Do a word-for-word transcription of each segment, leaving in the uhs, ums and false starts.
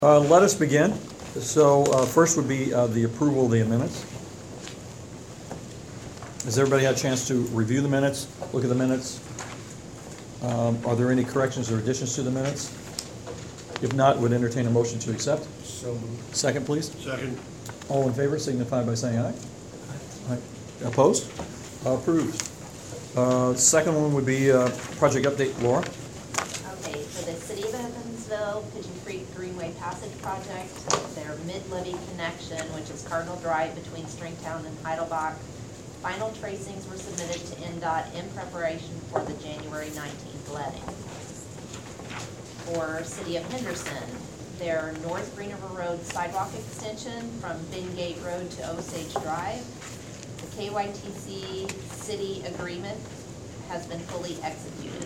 Uh, let us begin. So uh, first would be uh, the approval of the minutes. Has everybody had a chance to review the minutes, look at the minutes? Um, are there any corrections or additions to the minutes? If not, would entertain a motion to accept. So moved. Second, please. Second. All in favor signify by saying aye. Aye. Opposed? Uh, approved. Uh, second one would be uh, project update. Laura? Okay, for the City of Evansville Pigeon Creek Greenway Passage Project, their mid-levee connection, which is Cardinal Drive between Stringtown and Heidelbach. Final tracings were submitted to N D O T in preparation for the January nineteenth letting. For City of Henderson, their North Green River Road sidewalk extension from Bend Gate Road to Osage Drive. The K Y T C city agreement has been fully executed.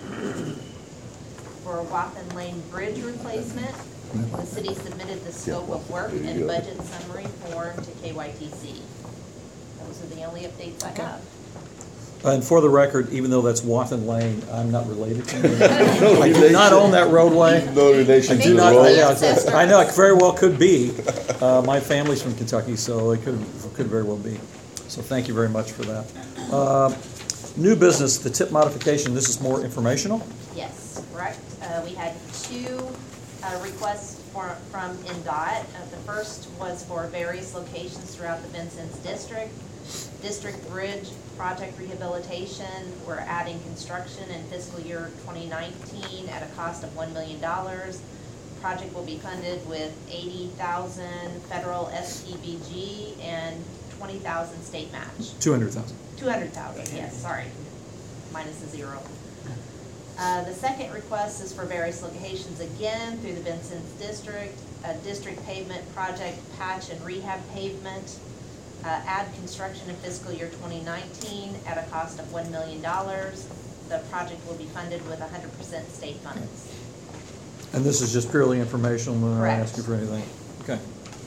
For Wathen Lane Bridge replacement, the city submitted the scope of work and budget summary form to K Y T C. Those are the only updates I have. And for the record, even though that's Wathen Lane, I'm not related to him. I do not own that roadway. No relation I to do the not. road. Yeah, it's- I know it very well could be. Uh, my family's from Kentucky, so it could could very well be. So thank you very much for that. Uh, new business, the tip modification. This is more informational. Yes, correct. Uh, we had two uh, requests for, from N D O T. Uh, the first was for various locations throughout the Vincennes District. District Bridge Project Rehabilitation, we're adding construction in fiscal year twenty nineteen at a cost of one million dollars. Project will be funded with eighty thousand dollars federal S P B G and twenty thousand dollars state match. Two hundred thousand. two hundred thousand dollars, yes, sorry, minus a zero. Uh, the second request is for various locations, again, through the Vincennes District, a district pavement project patch and rehab pavement, uh, add construction in fiscal year twenty nineteen at a cost of one million dollars. The project will be funded with one hundred percent state funds. And this is just purely informational, and I Correct. ask you for anything. Okay.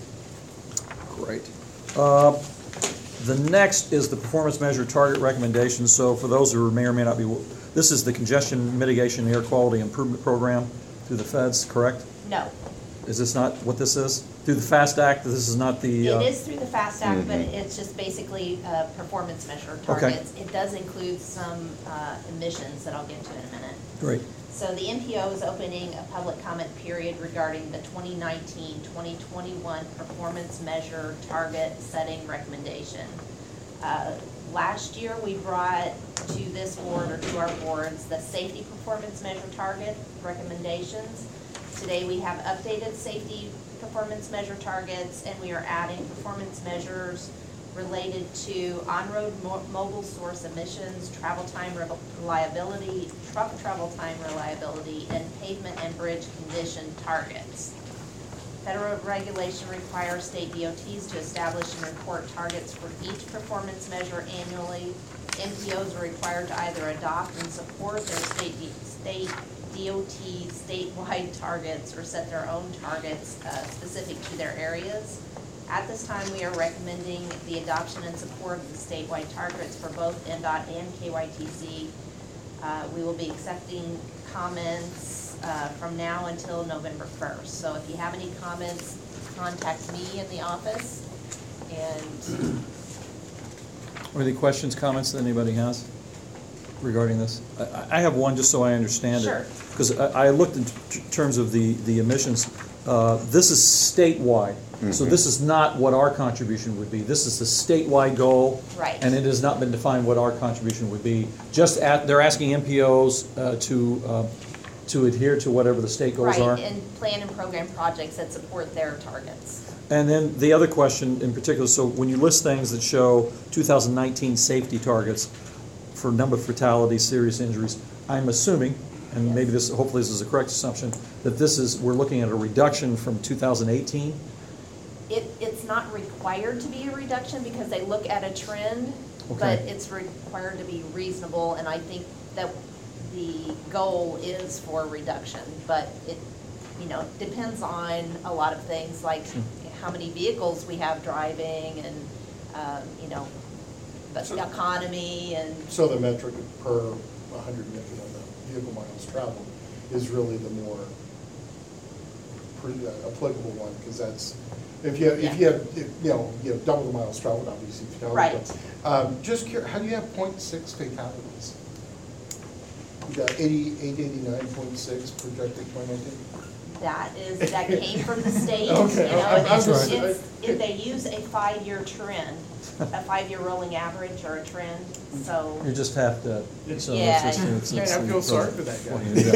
Great. Uh, the next is the performance measure target recommendations. So for those who may or may not be, this is the congestion mitigation and air quality improvement program through the feds, correct? No, Is this not what this is? Through the FAST Act, this is not the... Uh, it is through the FAST Act, but it's just basically a performance measure targets. It does include some uh, emissions that I'll get to in a minute. Great. So the N P O is opening a public comment period regarding the twenty nineteen twenty twenty-one performance measure target setting recommendation. Uh, last year, we brought to this board or to our boards the safety performance measure target recommendations. Today, we have updated safety performance measure targets, and we are adding performance measures related to on-road mo mobile source emissions, travel time reliability, truck travel time reliability, and pavement and bridge condition targets. Federal regulation requires state D O Ts to establish and report targets for each performance measure annually. N P Os are required to either adopt and support their state, D state D O T statewide targets or set their own targets uh, specific to their areas. At this time, we are recommending the adoption and support of the statewide targets for both N D O T and K Y T C. Uh, we will be accepting comments uh, from now until November first. So if you have any comments, contact me in the office. And Are there any questions, comments that anybody has regarding this? I, I have one just so I understand Sure. it. Because I, I looked in t terms of the, the emissions. Uh, this is statewide. Mm-hmm. So this is not what our contribution would be. This is the statewide goal. Right. And it has not been defined what our contribution would be. Just at, they're asking N P Os uh, to uh, to adhere to whatever the state goals right, are. and plan and program projects that support their targets. And then the other question in particular, so when you list things that show two thousand nineteen safety targets for number of fatalities, serious injuries, I'm assuming, and Yes. maybe this, hopefully this is a correct assumption, that this is, we're looking at a reduction from two thousand eighteen? It, it's not required to be a reduction because they look at a trend, Okay. but it's required to be reasonable, and I think that the goal is for reduction, but it, you know, depends on a lot of things like how many vehicles we have driving and, um, you know, the So- economy and, So the metric per one hundred, you know, the vehicle miles traveled is really the more pretty uh, applicable one, because that's, if you, if you have, if, you know, you have double the miles traveled, obviously. Right. Um, just curious, how do you have point six fatalities? You got eighty-eight, eighty-nine point six projected twenty nineteen? That is, that came from the state, you Okay, know, I'm- I'm it's, just- it's, if they use a five-year trend, a five-year rolling average or a trend, so. You just have to, so Yeah. it's just, it's. Man, I it's- feel sorry for that guy.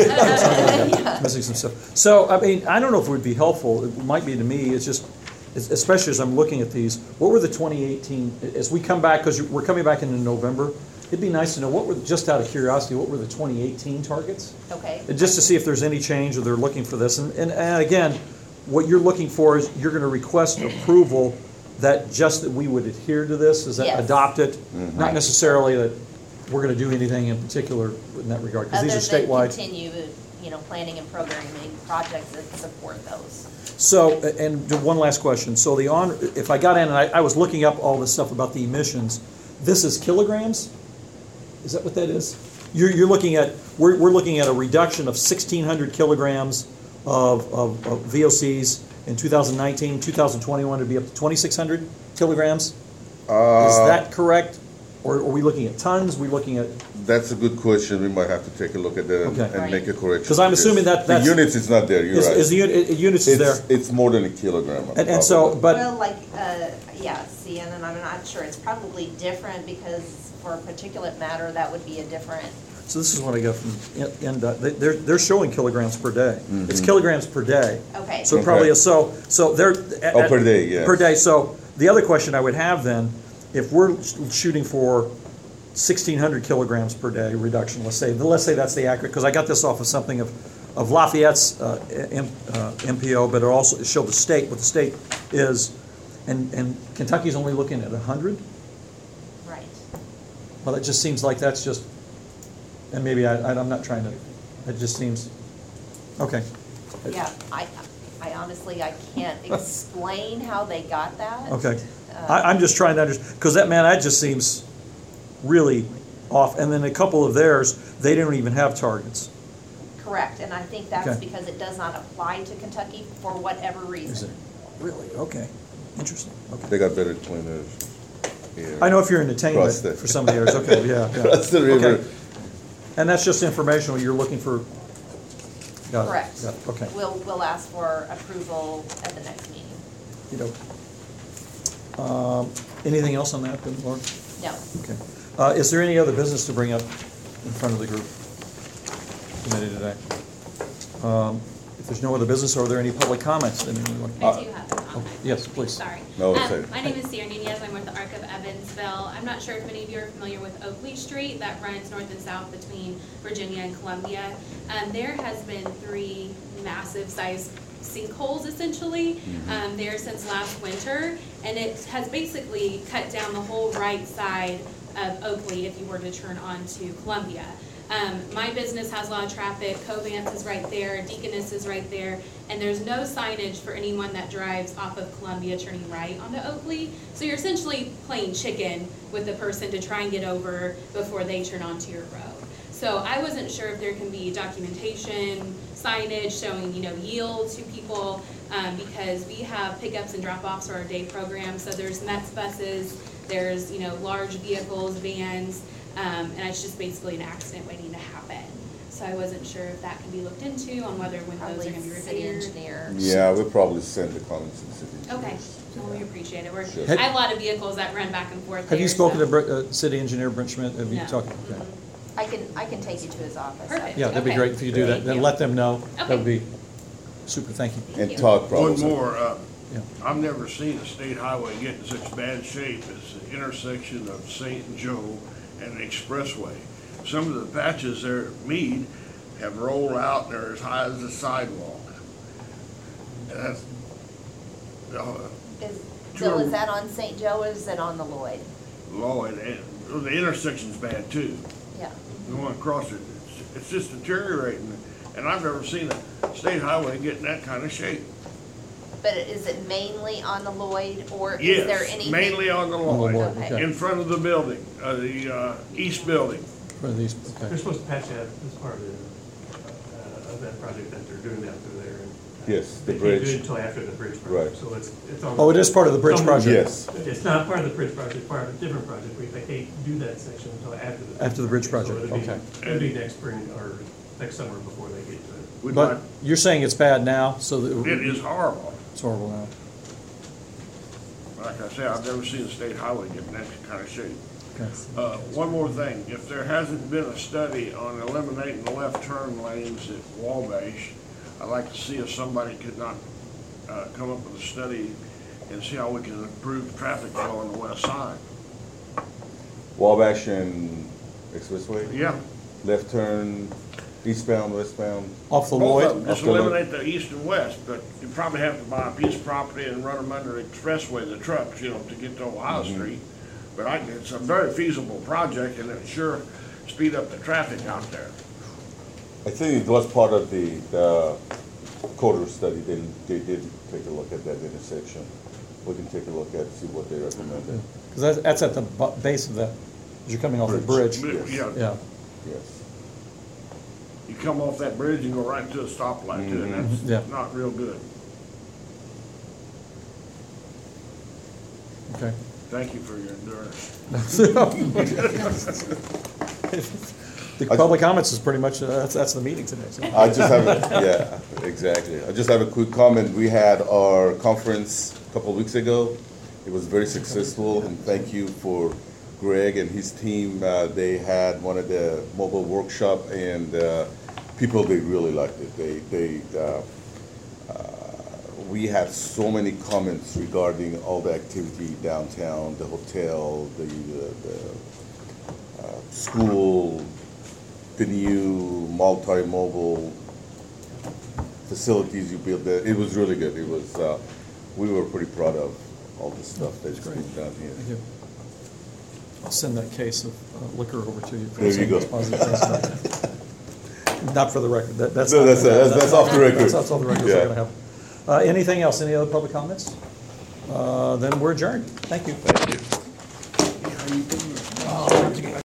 Yeah. Missing some stuff. So, I mean, I don't know if it would be helpful, it might be to me, it's just, it's- especially as I'm looking at these, what were the twenty eighteen, as we come back, because we're coming back into November, it'd be nice to know, what were, just out of curiosity, what were the twenty eighteen targets? Okay. And just to see if there's any change or they're looking for this. And, and, and again, what you're looking for is you're going to request approval that just that we would adhere to this, is that Yes. adopt it, Right. not necessarily that we're going to do anything in particular in that regard, because these are Other statewide. than continue, you know, planning and programming projects that support those. So, and one last question. So the on, if I got in and I, I was looking up all this stuff about the emissions, this is kilograms? Is that what that is? You're, you're looking at, we're, we're looking at a reduction of sixteen hundred kilograms of, of, of V O Cs in two thousand nineteen, two thousand twenty-one to be up to twenty-six hundred kilograms? Is Uh, that correct? Or are we looking at tons? we looking at, That's a good question. We might have to take a look at that and, Okay. and make a correction. 'Cause I'm assuming that that's- the units is not there. You're is, right. is the unit, uh, units is there? it's, it's more than a kilogram. And, and so, but. Well, like, uh, yeah, see, and then I'm not sure, it's probably different because for particulate matter, that would be a different, So this is what I got from N- NDOT. They- They're, they're showing kilograms per day. It's kilograms per day. okay. So it probably Okay. is, so, so they're. Oh, per day, yes. Per day. So the other question I would have then, if we're shooting for sixteen hundred kilograms per day reduction, let's say, let's say that's the accurate, because I got this off of something of, of Lafayette's uh, M, uh, M P O, but it also it showed the state, what the state is, and, and Kentucky's only looking at one hundred? Right. Well, it just seems like that's just, and maybe I, I'm not trying to, it just seems, okay. Yeah, I, I honestly, I can't explain how they got that. Okay. Uh, I, I'm just trying to understand, because that, man, that just seems really off. And then a couple of theirs, they don't even have targets. Correct, and I think that's Okay. because it does not apply to Kentucky for whatever Is reason. it? Really? Okay. Interesting. They Okay. got better cleaners here. I know if you're in attainment Across the- for some of yours, okay, yeah, yeah. Across the river. Okay. And that's just informational, you're looking for, got it. Correct. Got it. Okay. We'll, we'll ask for approval at the next meeting. You know. Um, Anything else on that, then, Laura? No. Okay. Uh, Is there any other business to bring up in front of the group committee today? Um, If there's no other business, are there any public comments? that anyone would like- I do have a comment. Yes, please. Sorry. No, Um, sorry. My name is Sierra Nunez. I'm with the Arc of Evansville. I'm not sure if many of you are familiar with Oakley Street that runs north and south between Virginia and Columbia. Um, there has been three massive sized sinkholes essentially um, there since last winter, and it has basically cut down the whole right side of Oakley if you were to turn onto Columbia. Um, my business has a lot of traffic. Covance is right there, Deaconess is right there, and there's no signage for anyone that drives off of Columbia turning right onto Oakley. So you're essentially playing chicken with the person to try and get over before they turn onto your road. So I wasn't sure if there can be documentation, signage showing, you know, yield to people, um, because we have pickups and drop-offs for our day program. So there's Mets buses, there's, you know, large vehicles, vans, um, and it's just basically an accident waiting to happen. So I wasn't sure if that can be looked into on whether windows are Probably gonna be city repaired. engineer. Yeah, we'll probably send the comments to the city. Okay, well, we appreciate it. We're, Sure. I have a lot of vehicles that run back and forth Have you there, spoken so- to Br- uh, city engineer Brent Schmidt? Have you No. talked? Okay. I can, I can take you to his office. Perfect. Yeah, that'd be Okay. great if you do that. Thank Then you. let them know. That would Okay. be super, thank you. And you. Todd probably. One more, uh, Yeah. I've never seen a state highway get in such bad shape as the intersection of Saint Joe and the Expressway. Some of the patches there at Meade have rolled out and they're as high as the sidewalk. And that's, uh, Is, Sure. Bill, is that on Saint Joe or is it on the Lloyd? Lloyd, and the intersection's bad too. Yeah. The one across it, it's, it's just deteriorating. And I've never seen a state highway get in that kind of shape. But is it mainly on the Lloyd or is there Yes, anything? mainly on the On the Lloyd. Lloyd, Okay. okay. In front of the building, uh, the, uh, east building. For these, They're okay. supposed to patch that as part of the, uh, of that project that they're doing out through there. Yes, the They can't do bridge. it until after the bridge Right. project, so it's, it's on. Oh, it is part of the bridge Some- project? Yes. It's not part of the bridge project, it's part of a different project, we, they can't do that section until after the. After the bridge project, So it'll be- okay. It'll be next spring or next summer before they get to it. We'd But like, you're saying it's bad now, so that. it is horrible. It's horrible now. Like I said, I've never seen a state highway get in that kind of shape. Okay. Uh, one more thing, if there hasn't been a study on eliminating the left turn lanes at Wabash, I'd like to see if somebody could not, uh, come up with a study and see how we can improve traffic flow on the west side. Wabash and Expressway? Yeah, Left turn, eastbound, westbound? Off the both of Lloyd? them, just Off the Lloyd. eliminate the east and west, but you probably have to buy a piece of property and run them under the expressway, the trucks, you know, to get to Ohio Mm-hmm. Street. But I, it's a very feasible project and it sure speed up the traffic out there. I think it was part of the, the Coder study, they, they did take a look at that intersection. We can take a look at, see what they recommended. Because that's, that's at the bu- base of that, as you're coming off the bridge. Yes. Yeah, Yeah. Yes. you come off that bridge and go right to a stoplight too, and Mhm. Yeah. that's not real good. Okay. Thank you for your endurance. The public comments is pretty much, uh, that's, that's the meeting today. so. I just have, a- yeah, exactly. I just have a quick comment. We had our conference a couple of weeks ago. It was very successful, and thank you for Greg and his team. Uh, they had one of the mobile workshop, and uh, people, they really liked it. They, they, uh, uh, we had so many comments regarding all the activity downtown, the hotel, the, the, the uh, school, the new multi-mobile facilities you built there. It was really good. It was, uh, we were pretty proud of all the stuff that's great. been done here. Thank you. I'll send that case of uh, liquor over to you. for There you saying go. those positive things. Not for the record, that, that's. No, not- that's- that's- that's off the record. That's, that's off the record, so Yeah. we're gonna have. Uh, anything else, any other public comments? Uh, then we're adjourned. Thank you. Thank you. Oh,